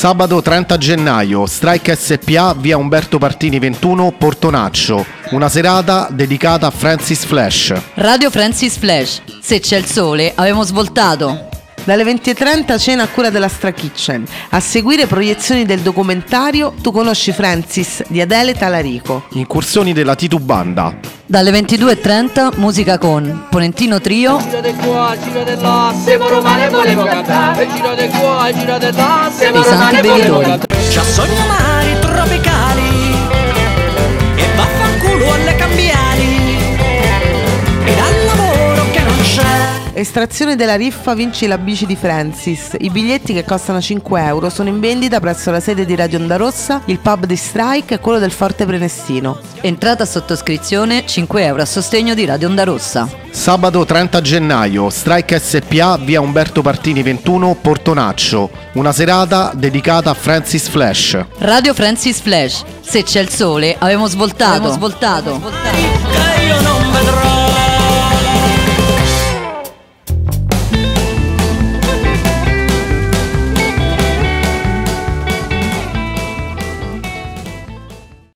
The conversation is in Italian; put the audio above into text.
Sabato 30 gennaio, Strike SPA, via Umberto Partini 21, Portonaccio. Una serata dedicata a Francis Flash. Radio Francis Flash. Se c'è il sole, abbiamo svoltato. Dalle 20:30 cena a cura della Stra Kitchen. A seguire proiezioni del documentario Tu conosci Francis di Adele Talarico. Incursioni della Titubanda. Dalle 22:30 musica con Ponentino Trio. Giro di qua, giro di là, siamo romani volevo cantare. Giro di qua, giro di là, siamo I Santi romani volevo Bevitori. cantare. C'ha sogno mari tropicali e vaffanculo alle cambiali e dal lavoro che non c'è. Estrazione della riffa vinci la bici di Francis. I biglietti, che costano 5 euro, sono in vendita presso la sede di Radio Onda Rossa, il pub di Strike e quello del Forte Prenestino. Entrata a sottoscrizione 5 euro a sostegno di Radio Onda Rossa. Sabato 30 gennaio, Strike SPA, via Umberto Partini 21, Portonaccio. Una serata dedicata a Francis Flash. Radio Francis Flash. Se c'è il sole, abbiamo svoltato.